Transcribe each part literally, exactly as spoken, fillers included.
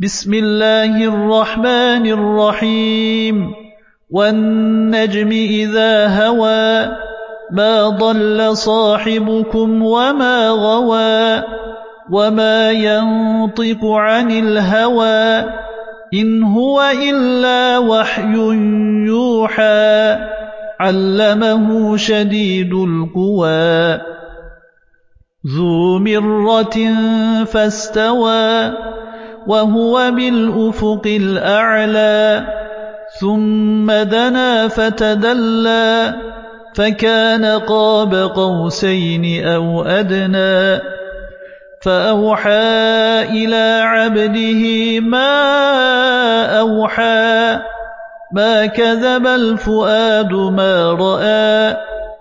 بسم الله الرحمن الرحيم والنجم إذا هوى ما ضل صاحبكم وما غوى وما ينطق عن الهوى إن هو إلا وحي يوحى علمه شديد القوى ذو مرة فاستوى وهو بالأفق الأعلى ثم دنا فتدلى فكان قاب قوسين أو أدنى فأوحى إلى عبده ما أوحى ما كذب الفؤاد ما رأى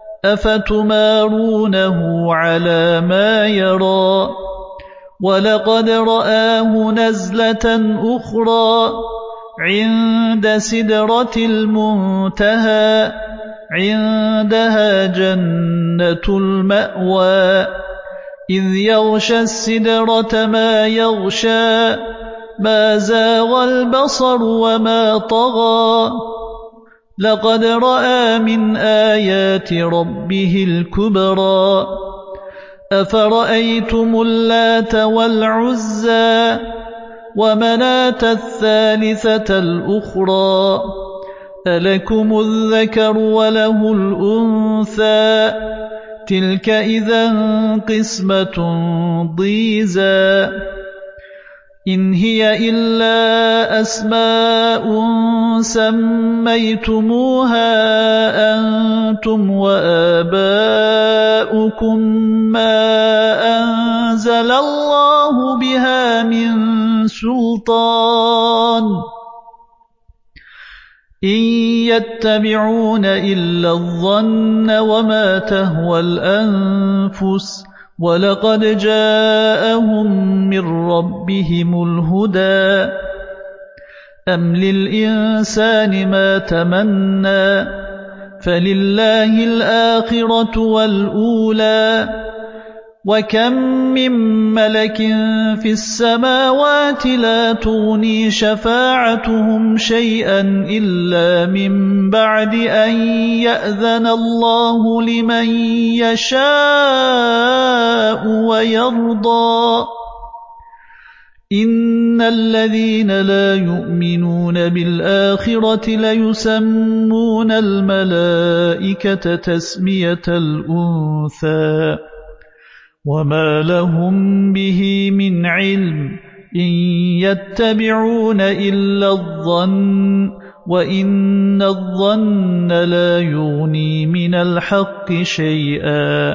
أفتمارونه على ما يرى ولقد رآه نزلة أخرى عند سدرة المنتهى عندها جنة المأوى إذ يغشى السدرة ما يغشى ما زاغ البصر وما طغى لقد رأى من آيات ربه الكبرى أفرأيتم اللات والعزى ومناة الثالثة الأخرى ألكم الذكر وله الأنثى تلك إذا قسمة ضيزى إن هي إلا أسماء سميتموها أنتم وآباؤكم ما أنزل الله بها من سلطان إن يتبعون إلا الظن وما تهوى الأنفس ولقد جاءهم من ربهم الهدى أم للإنسان ما تمنى فلله الآخرة والأولى وكم من ملك في السماوات لا تغني شفاعتهم شيئا إلا من بعد أن يأذن الله لمن يشاء ويرضى إن الذين لا يؤمنون بالآخرة ليسمون الملائكة تسمية الأنثى وما لهم به من علم إن يتبعون إلا الظن وإن الظن لا يغني من الحق شيئا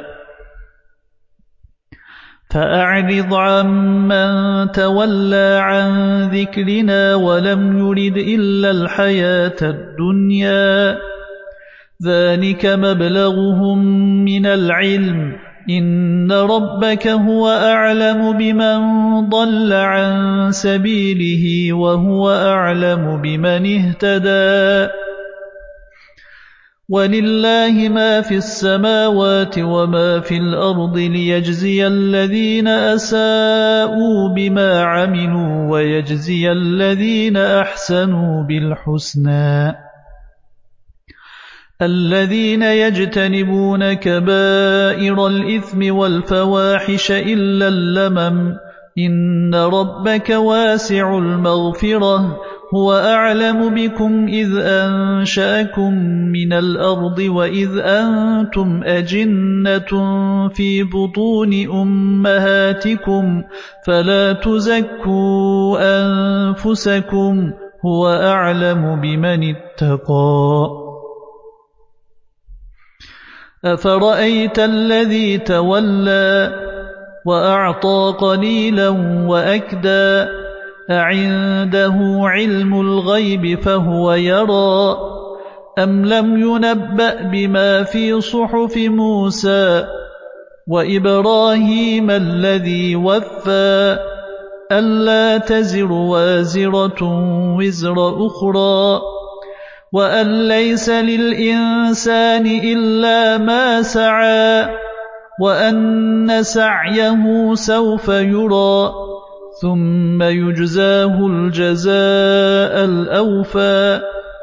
فأعرض عمن تولى عن ذكرنا ولم يرد إلا الحياة الدنيا ذلك مبلغهم من العلم إن ربك هو أعلم بمن ضل عن سبيله وهو أعلم بمن اهتدى ولله ما في السماوات وما في الأرض ليجزي الذين أساءوا بما عملوا ويجزي الذين أحسنوا بالحسنى الذين يجتنبون كبائر الإثم والفواحش إلا اللمم إن ربك واسع المغفرة هو أعلم بكم إذ أنشأكم من الأرض وإذ أنتم أجنة في بطون أمهاتكم فلا تزكوا أنفسكم هو أعلم بمن اتقى أفرأيت الذي تولى وأعطى قليلا وأكدى أعنده علم الغيب فهو يرى أم لم ينبأ بما في صحف موسى وإبراهيم الذي وفى ألا تزر وازرة وزر أخرى وأن ليس للإنسان إلا ما سعى وأن سعيه سوف يرى ثم يجزاه الجزاء الأوفى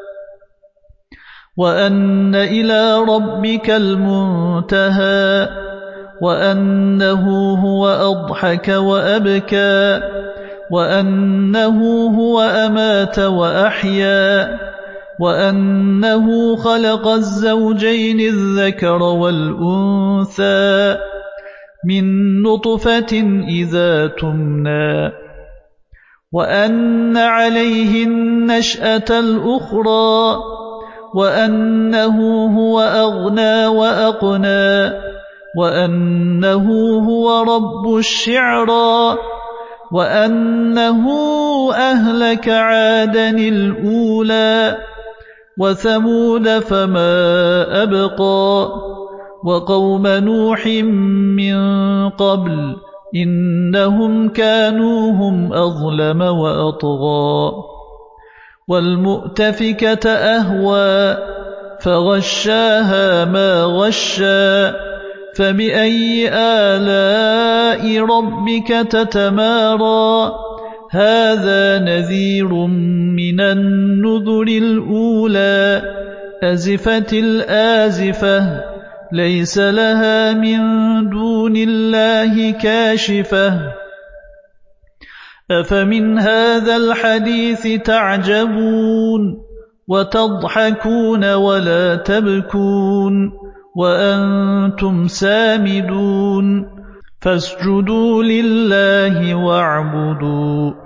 وأن إلى ربك المنتهى وأنه هو أضحك وأبكى وأنه هو أمات وأحيا وأنه خلق الزوجين الذكر والأنثى من نطفة إذا تمنى وأن عليه النشأة الأخرى وأنه هو أغنى وأقنى وأنه هو رب الشعرى وأنه أهلك عادا الأولى وثمود فما أبقى وقوم نوح من قبل إنهم كانوا هم أظلم وأطغى والمؤتفكة أهوى فغشاها ما غشى فبأي آلاء ربك تتمارى هذا نذير من النذر الأولى أزفت الآزفة ليس لها من دون الله كاشفة أفمن هذا الحديث تعجبون وتضحكون ولا تبكون وأنتم سامدون فاسجدوا لله واعبدوا